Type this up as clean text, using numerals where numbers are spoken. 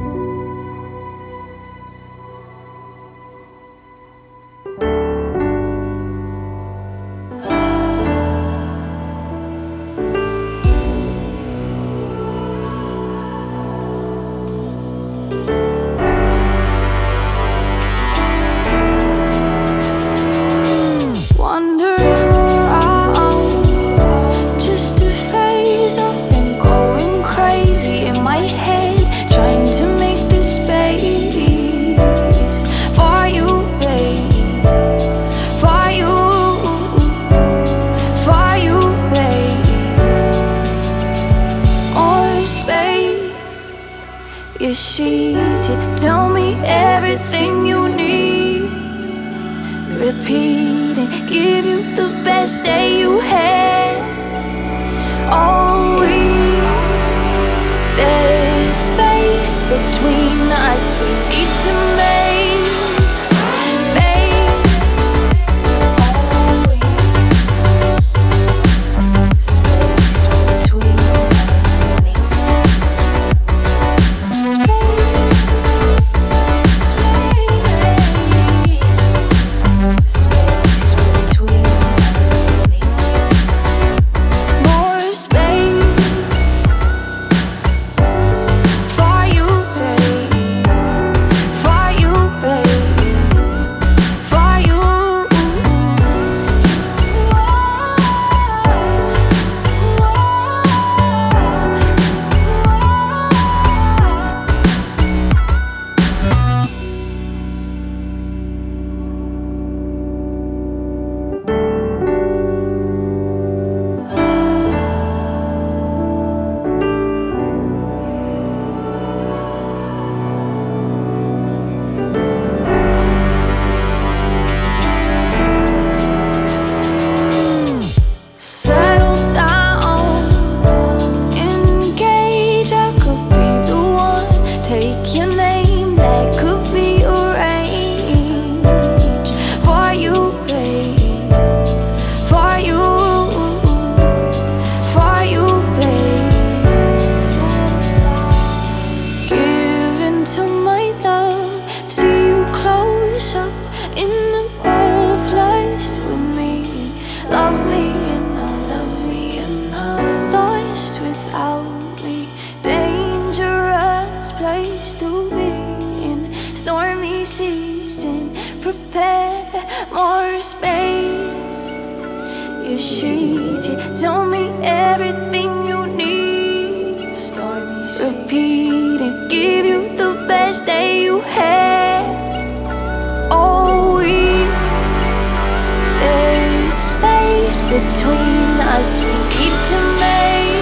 Your sheets, you tell me everything you need. Repeat and give you the best day you had. Oh, there's space between us. We need to make place to be in stormy season. Prepare more space. Your sheets, you tell me everything you need. Stormy season. Repeat and give you the best day you had. Oh, there's space between us. We need to make